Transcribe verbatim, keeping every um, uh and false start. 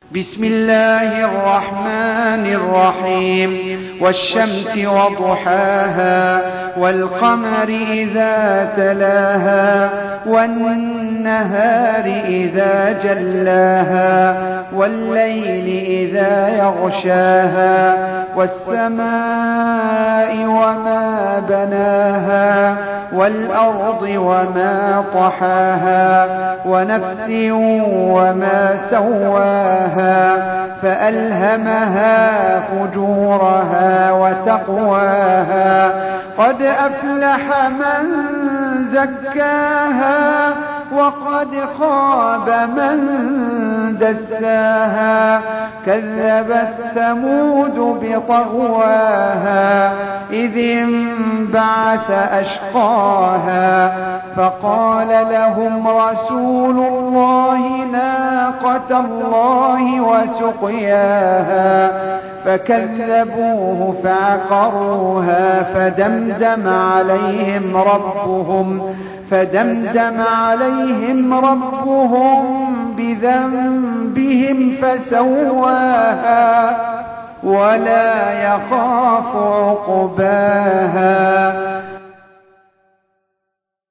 بسم الله الرحمن الرحيم والشمس وضحاها والقمر إذا تلاها والنهار إذا جلاها والليل إذا يغشاها والسماء وما بناها والأرض وما طحاها ونفس وما سواها فألهمها فجورها وتقواها قد أفلح من زكاها وقد خاب من دساها كذبت ثمود بطغواها إذ انبعث أشقاها فقال لهم رسول الله ناقة الله وسقياها فكذبوه فعقروها فدمدم عليهم ربهم فدمدم عليهم ربهم بذنبهم فسواها ولا يخاف عقباها